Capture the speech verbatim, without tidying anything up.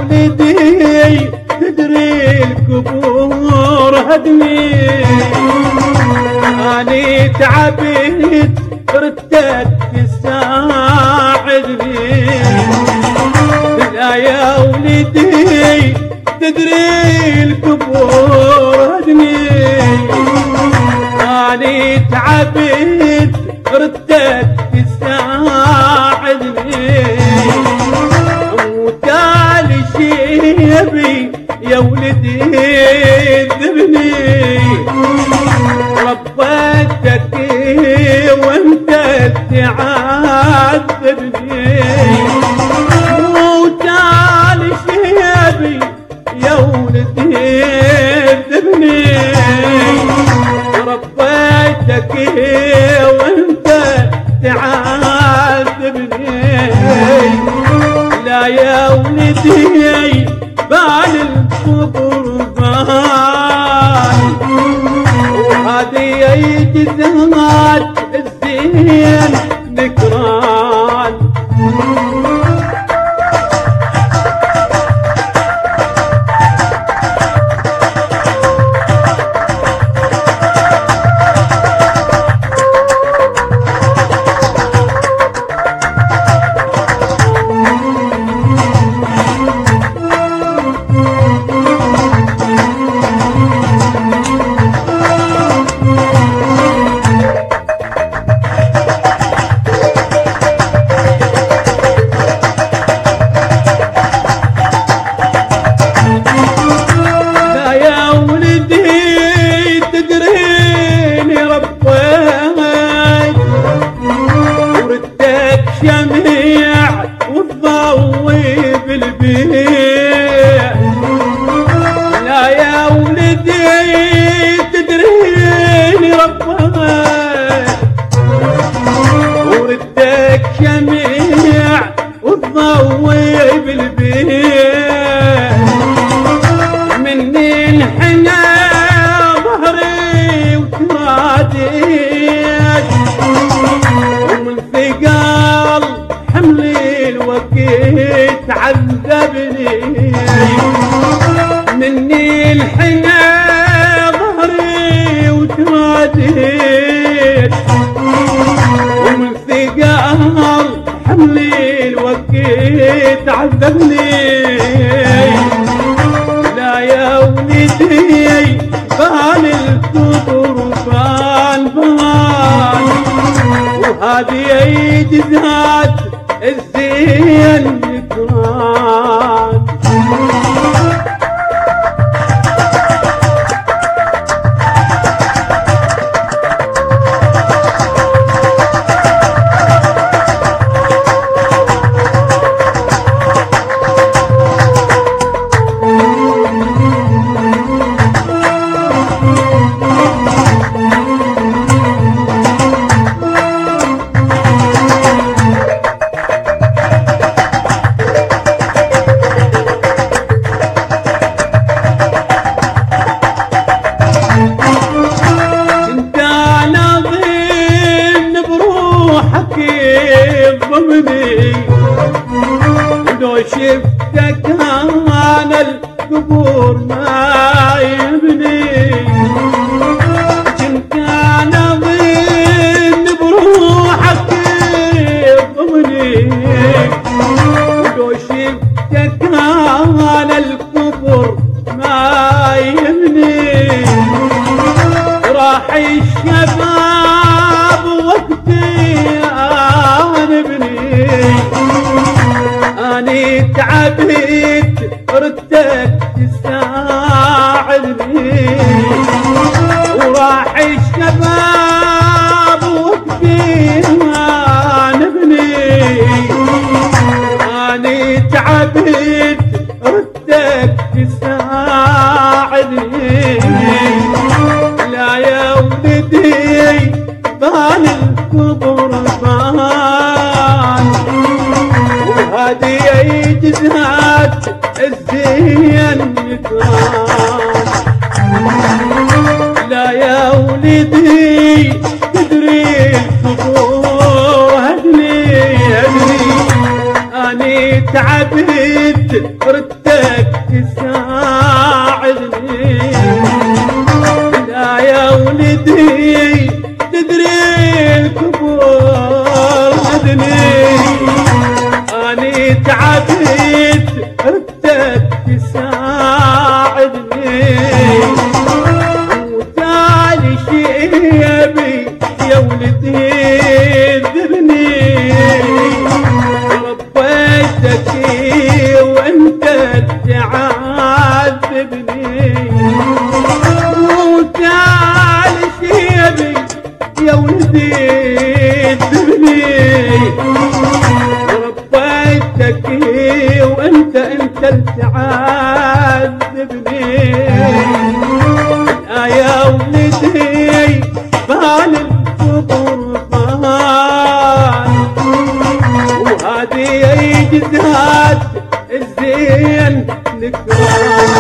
ولدي تدري القبور هدمي، اني تعبت ردك تساعدني. لا يا ولدي تدري القبور هدمي، اني تعبت ردك تساعدني. وتالي شيبي يا ولدي ذبني، ربيتك وانت تعذبني. وتالي شيبي يا ولدي ذبني، ربيتك وانت تعذبني. لا يا ولدي بال القبر بال، وهذه جزات الزين نكران. لا يا ولدي تدريني ربك، وردك شميع وتضوي بالبيت. مني انحنى ظهري وتراديت، ومن ثقال حملي الوقت عذبني. مني الحنى ظهري وتراديت، ومن ثقال حملي الوقت عذبني. لا يا ولدي بال القبر بال بال، وهذه جزات الزين نكران. ولو شفتك انا القبور ما يبني، كنت انا ضمن بروحك ضمني. ولو شفتك انا القبور ما يبني، راح الشباب وقتي انا ابني. اني تعبت ردك تساعدني، وراح الشباب وقتي انا ابني. اني تعبت ردك تساعدني. لا يا ولدي بال القبر بال، وهذه جزات الزين نكران. لا يا ولدي تدري القبور هدني هدني، اني تعبت ردك تساعدني. لا يا ولدي تدري الكبر هدني، اني تعبت ردت تساعدني. وتالي شيبي يا ولدي ذرني، ربيتك وانت تعذبني. وتالي شيبي يا ولدي ذرني، ربيتك وانت انت تعذبني. يا ولدي بال الكبر طال، وهذه يجزات الزين نكران.